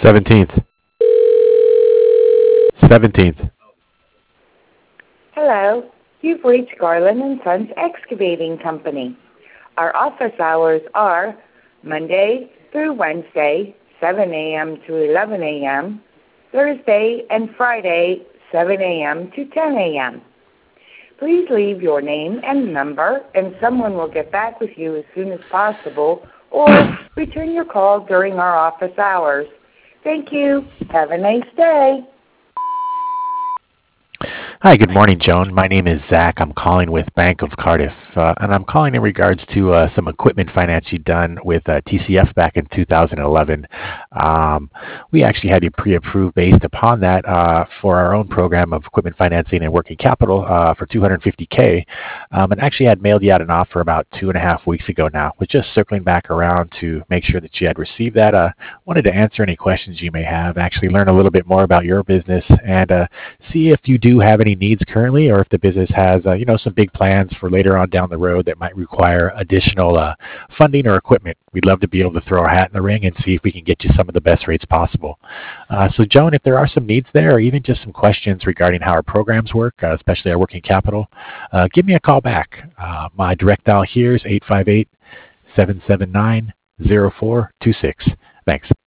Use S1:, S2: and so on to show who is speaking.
S1: 17th. 17th.
S2: Hello, you've reached Garland and Sons Excavating Company. Our office hours are Monday through Wednesday, 7 a.m. to 11 a.m., Thursday and Friday, 7 a.m. to 10 a.m. Please leave your name and number, and someone will get back with you as soon as possible, or return your call during our office hours. Thank you. Have a nice day.
S1: Hi, good morning, Joan. My name is Zach. I'm calling with Bank of Cardiff, and I'm calling in regards to some equipment finance you done with TCF back in 2011. We actually had you pre-approved based upon that for our own program of equipment financing and working capital for $250K, and actually had mailed you out an offer about 2.5 weeks ago now. We're just circling back around to make sure that you had received that. Wanted to answer any questions you may have, actually learn a little bit more about your business, and see if you do have any needs currently, or if the business has some big plans for later on down the road that might require additional funding or equipment. We'd love to be able to throw our hat in the ring and see if we can get you some of the best rates possible. So Joan, if there are some needs there, or even just some questions regarding how our programs work, especially our working capital, give me a call back. My direct dial here is 858-779-0426. Thanks.